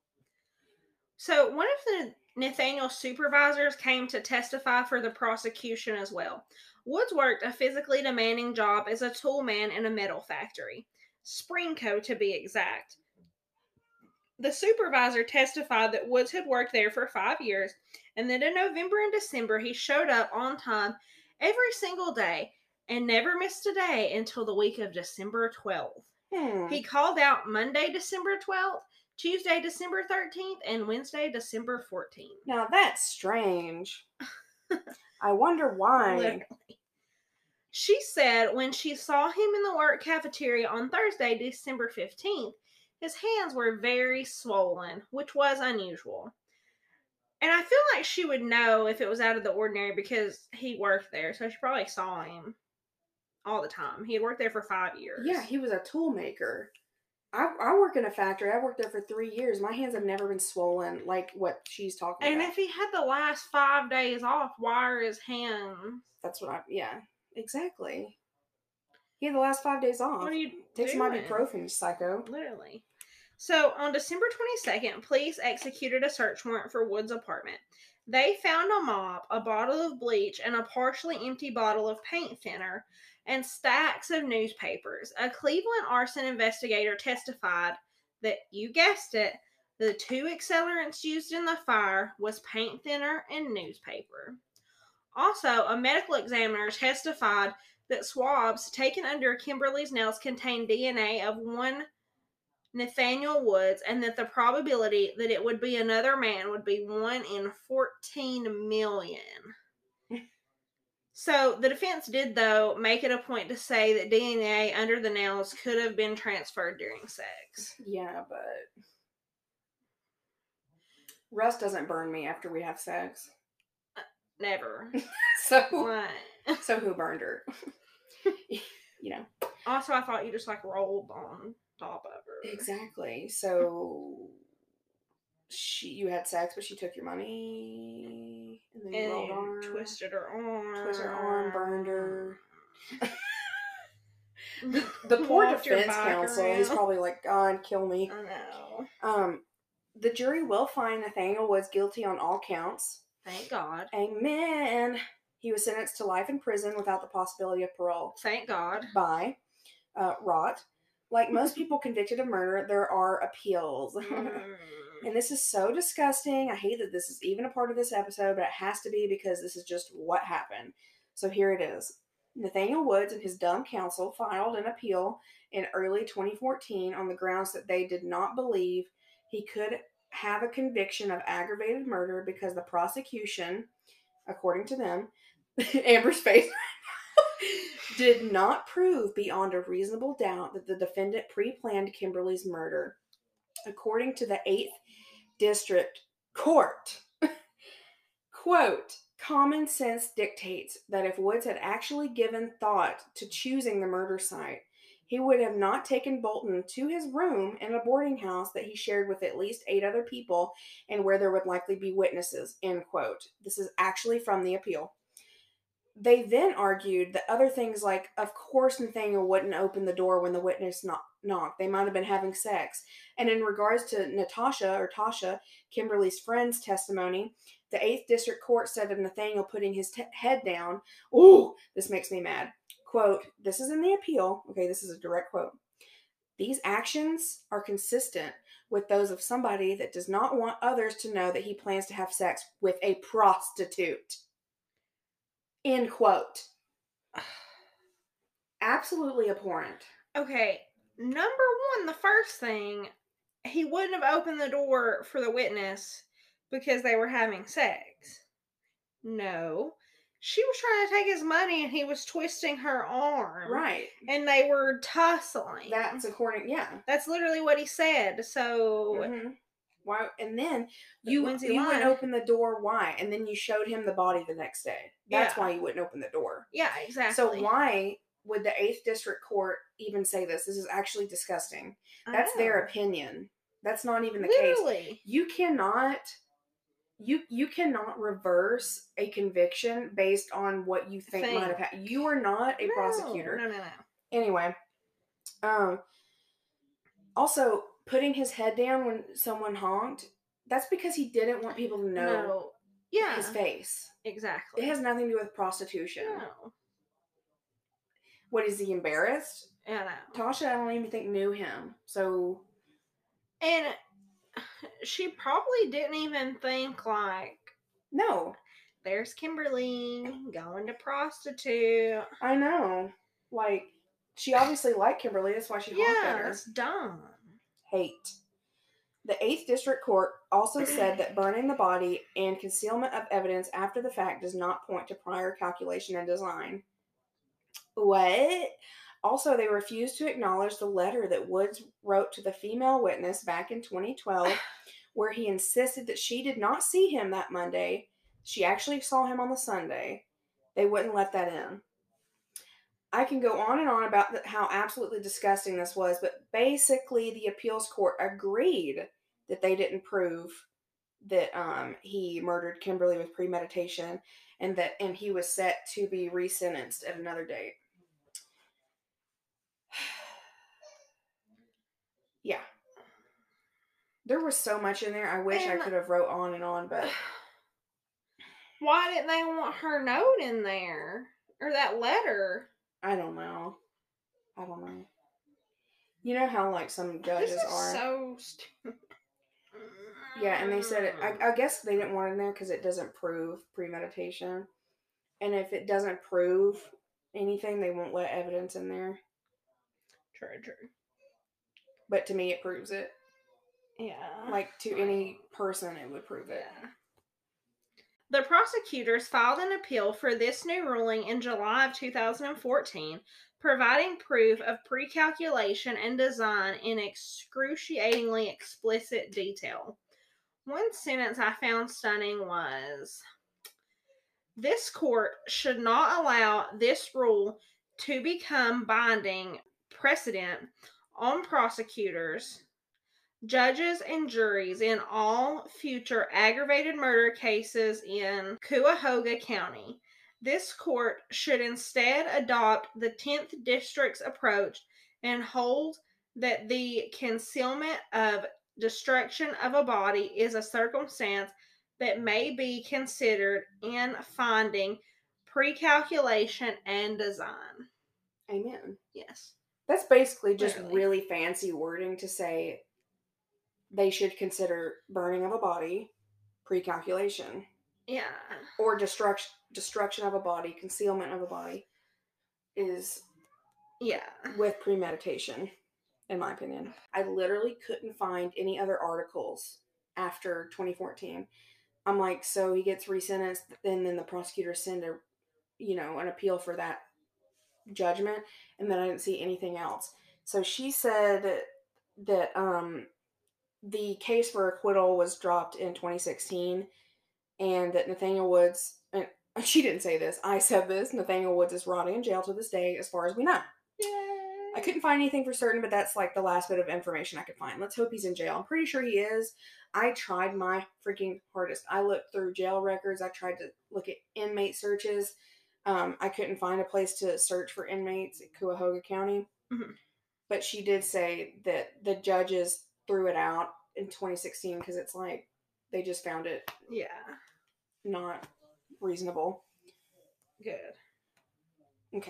So one of the Nathaniel supervisors came to testify for the prosecution as well. Woods worked a physically demanding job as a tool man in a metal factory. Springco, to be exact. The supervisor testified that Woods had worked there for five years and that in November and December he showed up on time every single day and never missed a day until the week of December twelfth. Hmm. He called out Monday, December twelfth, Tuesday, December thirteenth, and Wednesday, December fourteenth. Now that's strange. I wonder why. Literally. She said when she saw him in the work cafeteria on Thursday, December fifteenth, his hands were very swollen, which was unusual. And I feel like she would know if it was out of the ordinary because he worked there, so she probably saw him all the time. He had worked there for five years. Yeah, he was a tool maker. I, I work in a factory. I worked there for three years. My hands have never been swollen like what she's talking and about. And if he had the last five days off, why are his hands? That's what I, yeah, exactly. He had the last five days off. What are you Take doing? some ibuprofen, psycho. Literally. So, on December twenty-second, police executed a search warrant for Woods' apartment. They found a mop, a bottle of bleach, and a partially empty bottle of paint thinner, and stacks of newspapers. A Cleveland arson investigator testified that, you guessed it, the two accelerants used in the fire was paint thinner and newspaper. Also, a medical examiner testified that swabs taken under Kimberly's nails contained D N A of one Nathaniel Woods, and that the probability that it would be another man would be one in fourteen million. So, the defense did, though, make it a point to say that D N A under the nails could have been transferred during sex. Yeah, but Russ doesn't burn me after we have sex. Uh, never. so, what? So who burned her? You know. Also, I thought you just, like, rolled on top of her. Exactly. So she, you had sex, but she took your money, and then you and rolled on her, twisted her arm, twisted her arm, burned her. The, the poor Walked your defense bike counsel, he's around. probably like, God, kill me. I know. Um, the jury will find Nathaniel Woods guilty on all counts. Thank God. Amen. He was sentenced to life in prison without the possibility of parole. Thank God. By uh, Rott. Like most people convicted of murder, there are appeals. Mm. And this is so disgusting. I hate that this is even a part of this episode, but it has to be because this is just what happened. So here it is. Nathaniel Woods and his dumb counsel filed an appeal in early twenty fourteen on the grounds that they did not believe he could have a conviction of aggravated murder because the prosecution, according to them, Amber's face, did not prove beyond a reasonable doubt that the defendant pre-planned Kimberly's murder. According to the eighth District Court, quote, common sense dictates that if Woods had actually given thought to choosing the murder site, he would have not taken Bolton to his room in a boarding house that he shared with at least eight other people and where there would likely be witnesses, end quote. This is actually from the appeal. They then argued that other things like, of course Nathaniel wouldn't open the door when the witness knock- knocked. They might have been having sex. And in regards to Natasha, or Tasha, Kimberly's friend's testimony, the eighth District Court said of Nathaniel putting his t- head down, ooh, this makes me mad. Quote, this is in the appeal. Okay, this is a direct quote. These actions are consistent with those of somebody that does not want others to know that he plans to have sex with a prostitute. End quote. Absolutely abhorrent. Okay, number one, the first thing, he wouldn't have opened the door for the witness because they were having sex. No. She was trying to take his money and he was twisting her arm. Right. And they were tussling. That's according, yeah. That's literally what he said. So... Mm-hmm. Why? And then you When's he you lying? wouldn't open the door. Why? And then you showed him the body the next day. That's Yeah. why you wouldn't open the door. Yeah, exactly. So why would the eighth District Court even say this? This is actually disgusting. That's their opinion. That's not even the Literally. case. You cannot you you cannot reverse a conviction based on what you think, think. might have happened. You are not a no, prosecutor. No, no, no. Anyway, um also putting his head down when someone honked, that's because he didn't want people to know no. Yeah. his face. Exactly. It has nothing to do with prostitution. No. What, is he embarrassed? I know. Tasha, I don't even think knew him. So. And she probably didn't even think like. No. There's Kimberly going to prostitute. I know. Like, she obviously liked Kimberly. That's why she honked yeah, at her. That's dumb. Hate. The eighth District Court also said that burning the body and concealment of evidence after the fact does not point to prior calculation and design. What? Also, they refused to acknowledge the letter that Woods wrote to the female witness back in twenty twelve, where he insisted that she did not see him that Monday. She actually saw him on the Sunday. They wouldn't let that in. I can go on and on about the, how absolutely disgusting this was, but basically the appeals court agreed that they didn't prove that um, he murdered Kimberly with premeditation, and that and he was set to be resentenced at another date. Yeah. There was so much in there. I wish and I could have wrote on and on, but why didn't they want her note in there? Or that letter? I don't know. I don't know. You know how, like, some judges this is are. so stupid. Yeah, and they said it. I, I guess they didn't want it in there because it doesn't prove premeditation. And if it doesn't prove anything, they won't let evidence in there. True, true. But to me, it proves it. Yeah. Like, to any person, it would prove it. Yeah. The prosecutors filed an appeal for this new ruling in July of two thousand fourteen, providing proof of pre-calculation and design in excruciatingly explicit detail. One sentence I found stunning was, this court should not allow this rule to become binding precedent on prosecutors, judges, and juries in all future aggravated murder cases in Cuyahoga County. This court should instead adopt the tenth District's approach and hold that the concealment of destruction of a body is a circumstance that may be considered in finding pre-calculation and design. Amen. Yes. That's basically just Literally. really fancy wording to say they should consider burning of a body pre-calculation. Yeah. Or destruction destruction of a body, concealment of a body is Yeah. with premeditation, in my opinion. I literally couldn't find any other articles after twenty fourteen. I'm like, so he gets resentenced, and then the prosecutors send a, you know, an appeal for that judgment, and then I didn't see anything else. So she said that um, the case for acquittal was dropped in twenty sixteen, and that Nathaniel Woods, and she didn't say this, I said this, Nathaniel Woods is rotting in jail to this day, as far as we know. Yay. I couldn't find anything for certain, but that's like the last bit of information I could find. Let's hope he's in jail. I'm pretty sure he is. I tried my freaking hardest. I looked through jail records. I tried to look at inmate searches. Um, I couldn't find a place to search for inmates in Cuyahoga County. Mm-hmm. But she did say that the judges threw it out in twenty sixteen because it's like they just found it yeah not reasonable. Good. Okay.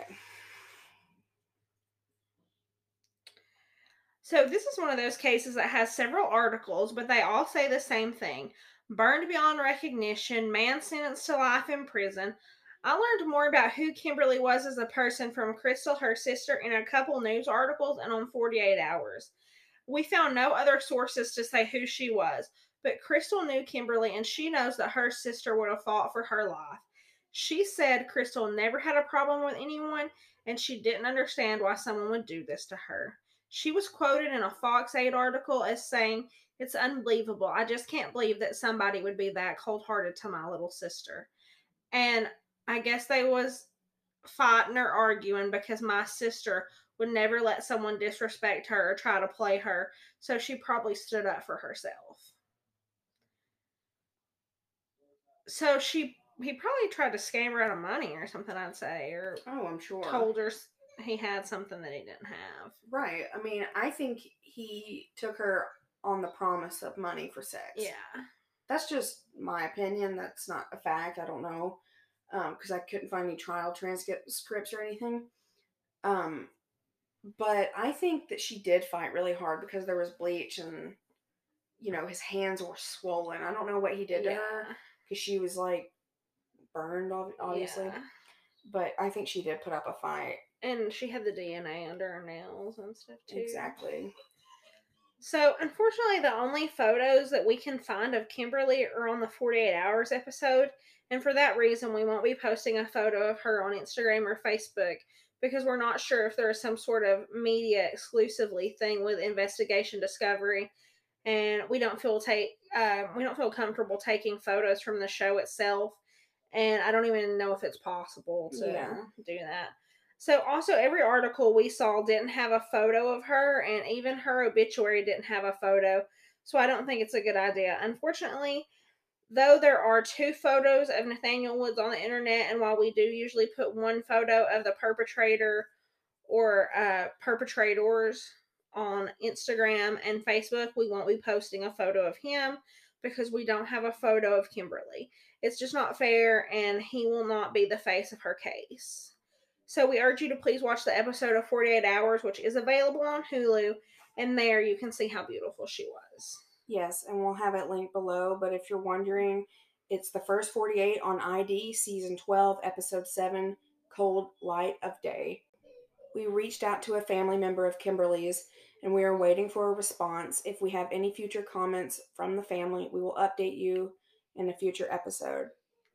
So this is one of those cases that has several articles, but they all say the same thing. Burned beyond recognition, man sentenced to life in prison. I learned more about who Kimberly was as a person from Crystal, her sister, in a couple news articles and on forty-eight hours. We found no other sources to say who she was, but Crystal knew Kimberly, and she knows that her sister would have fought for her life. She said Crystal never had a problem with anyone, and she didn't understand why someone would do this to her. She was quoted in a Fox eight article as saying, "It's unbelievable. I just can't believe that somebody would be that cold-hearted to my little sister." And I guess they was fighting or arguing because my sister would never let someone disrespect her or try to play her, so she probably stood up for herself. So she he probably tried to scam her out of money or something, I'd say, or oh, I'm sure told her he had something that he didn't have. Right. I mean, I think he took her on the promise of money for sex. Yeah. That's just my opinion. That's not a fact. I don't know. Because um, I couldn't find any trial transcripts or anything. Um, but I think that she did fight really hard because there was bleach and, you know, his hands were swollen. I don't know what he did yeah. to her because she was, like, burned, obviously. Yeah. But I think she did put up a fight. And she had the D N A under her nails and stuff, too. Exactly. So, unfortunately, the only photos that we can find of Kimberly are on the forty-eight hours episode. And for that reason, we won't be posting a photo of her on Instagram or Facebook because we're not sure if there's some sort of media exclusively thing with Investigation Discovery. And we don't feel take uh, we don't feel comfortable taking photos from the show itself. And I don't even know if it's possible to yeah. do that. So also every article we saw didn't have a photo of her, and even her obituary didn't have a photo. So I don't think it's a good idea. Unfortunately, though there are two photos of Nathaniel Woods on the internet, and while we do usually put one photo of the perpetrator or uh, perpetrators on Instagram and Facebook, we won't be posting a photo of him because we don't have a photo of Kimberly. It's just not fair, and he will not be the face of her case. So we urge you to please watch the episode of forty-eight hours, which is available on Hulu, and there you can see how beautiful she was. Yes, and we'll have it linked below, but if you're wondering, it's the first forty-eight on I D, Season twelve, Episode seven, Cold Light of Day. We reached out to a family member of Kimberly's, and we are waiting for a response. If we have any future comments from the family, we will update you in a future episode.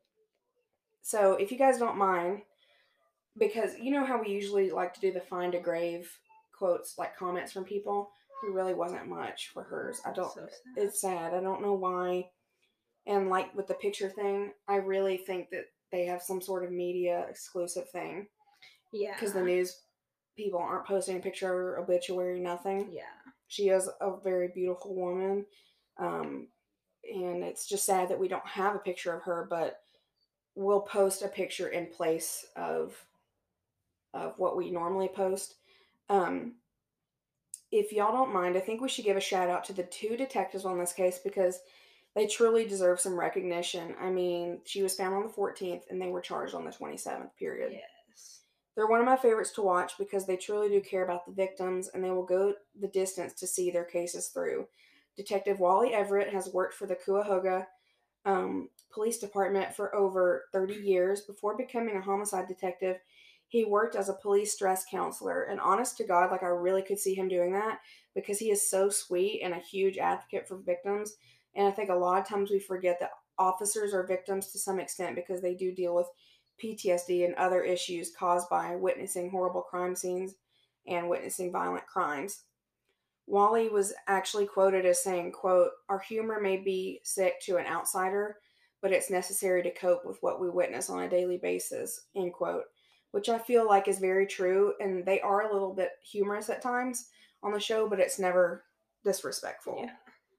So, if you guys don't mind, because you know how we usually like to do the find a grave quotes, like comments from people? There really wasn't much for hers. I don't, so sad. It's sad. I don't know why. And like with the picture thing, I really think that they have some sort of media exclusive thing. Yeah. Because the news people aren't posting a picture of her obituary, nothing. Yeah. She is a very beautiful woman. Um, and it's just sad that we don't have a picture of her, but we'll post a picture in place of of what we normally post. Um, if y'all don't mind, I think we should give a shout out to the two detectives on this case because they truly deserve some recognition. I mean, she was found on the fourteenth and they were charged on the twenty-seventh, period. Yes. They're one of my favorites to watch because they truly do care about the victims and they will go the distance to see their cases through. Detective Wally Everett has worked for the Cuyahoga um, Police Department for over thirty years. Before becoming a homicide detective, he worked as a police stress counselor. And honest to God, like I really could see him doing that because he is so sweet and a huge advocate for victims. And I think a lot of times we forget that officers are victims to some extent because they do deal with P T S D and other issues caused by witnessing horrible crime scenes and witnessing violent crimes. Wally was actually quoted as saying, quote, "Our humor may be sick to an outsider, but it's necessary to cope with what we witness on a daily basis," end quote, which I feel like is very true. And they are a little bit humorous at times on the show, but it's never disrespectful. Yeah.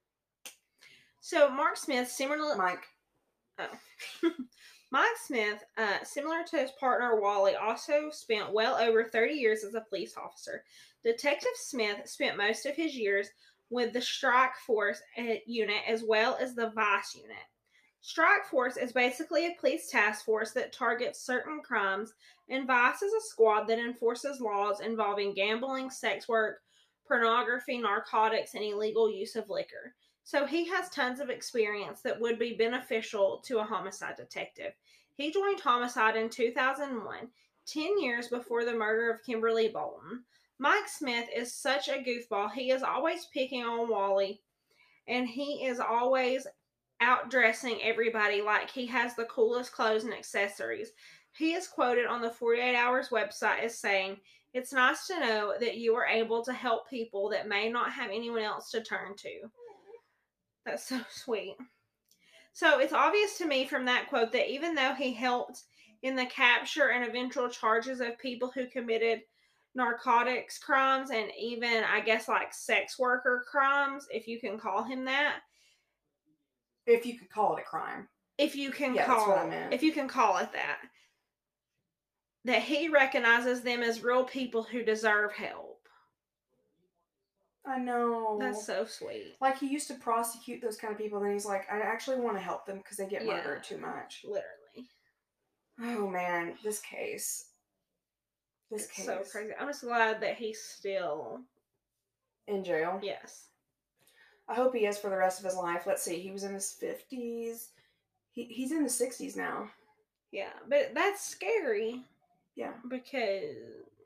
So Mark Smith, similar Mike. Oh. Mike Smith, uh, similar to his partner Wally, also spent well over thirty years as a police officer. Detective Smith spent most of his years with the Strike Force unit as well as the Vice unit. Strike Force is basically a police task force that targets certain crimes, and Vice is a squad that enforces laws involving gambling, sex work, pornography, narcotics, and illegal use of liquor. So he has tons of experience that would be beneficial to a homicide detective. He joined homicide in two thousand one, ten years before the murder of Kimberly Bolton. Mike Smith is such a goofball. He is always picking on Wally, and he is always outdressing everybody like he has the coolest clothes and accessories. He is quoted on the forty-eight hours website as saying, "It's nice to know that you are able to help people that may not have anyone else to turn to." That's so sweet. So it's obvious to me from that quote that even though he helped in the capture and eventual charges of people who committed narcotics crimes and even, I guess, like sex worker crimes, if you can call him that. If you could call it a crime. If you can yeah, call that's what I meant. if you can call it that. That he recognizes them as real people who deserve help. I know. That's so sweet. Like, he used to prosecute those kind of people, and then he's like, I actually want to help them because they get murdered yeah, too much. Literally. Oh, man. This case. This it's case. so crazy. I'm just glad that he's still... in jail? Yes. I hope he is for the rest of his life. Let's see. He was in his fifties. He, he's in the sixties now. Yeah, but that's scary. Yeah. Because...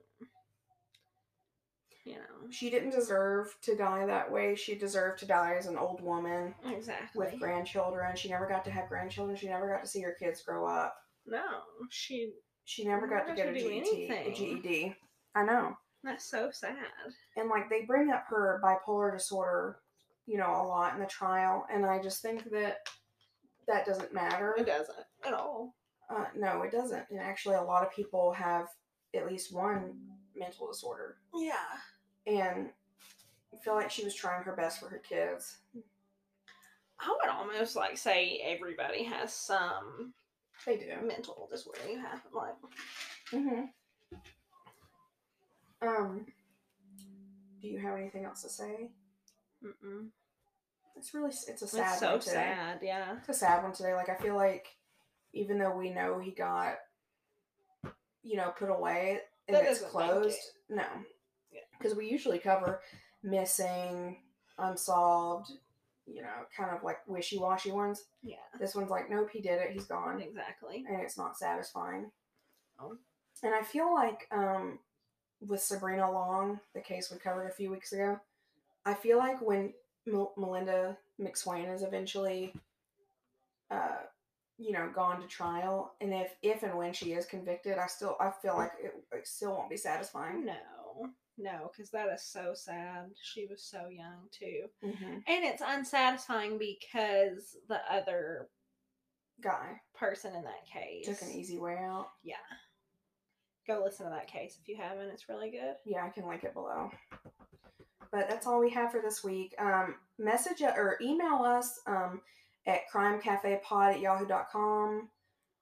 you know. She didn't deserve to die that way. She deserved to die as an old woman. Exactly. With grandchildren. She never got to have grandchildren. She never got to see her kids grow up. No, she... She never got to get a G E T, a G E D. I know. That's so sad. And, like, they bring up her bipolar disorder, you know, a lot in the trial. And I just think that that doesn't matter. It doesn't at all. Uh, no, it doesn't. And actually, a lot of people have at least one mental disorder. Yeah. And I feel like she was trying her best for her kids. I would almost like say everybody has some. They do. Mental disorder. You have like. Mhm. Um. Do you have anything else to say? Mm-mm. It's really it's a sad it's so one today. sad, yeah. It's a sad one today. Like, I feel like even though we know he got, you know, put away and that it's closed, it. no. Because yeah. we usually cover missing, unsolved, you know, kind of like wishy-washy ones. Yeah. This one's like, nope, he did it. He's gone. Exactly. And it's not satisfying. Oh. And I feel like um, with Sabrina Long, the case we covered a few weeks ago, I feel like when Mel- Melinda McSwain is eventually, uh, you know, gone to trial, and if, if and when she is convicted, I still, I feel like it, it still won't be satisfying. No. No, because that is so sad. She was so young, too. Mm-hmm. And it's unsatisfying because the other guy, person in that case, took an easy way out. Yeah. Go listen to that case if you haven't. It's really good. Yeah, I can link it below. But that's all we have for this week. Um, message or email us um, at crimecafepod at yahoo dot com.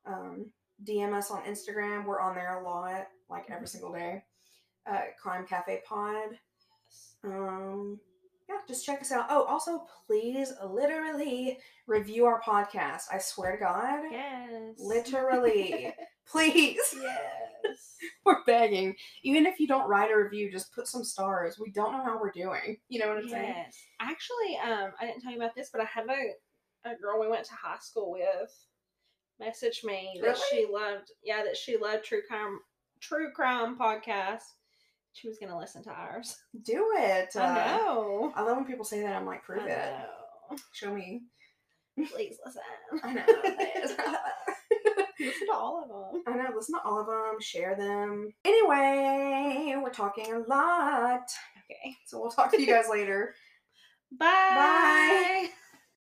Um, D M us on Instagram. We're on there a lot, like every single day. Uh, Crime Cafe Pod. Um, yeah, just check us out. Oh, also, please, literally review our podcast. I swear to God. Yes. Literally. Please. Yes. We're begging. Even if you don't write a review, just put some stars. We don't know how we're doing. You know what I'm yes. saying? Actually, um, I didn't tell you about this, but I have a, a girl we went to high school with message me that Really? she loved, yeah, that she loved true crime, true crime podcast. She was gonna listen to ours. Do it. I know. Uh, I love when people say that. I'm like, prove I it. know. Show me. Please listen. I know. Listen to all of them. I know. Listen to all of them. Share them. Anyway, we're talking a lot. Okay. So we'll talk to you guys later. Bye. Bye.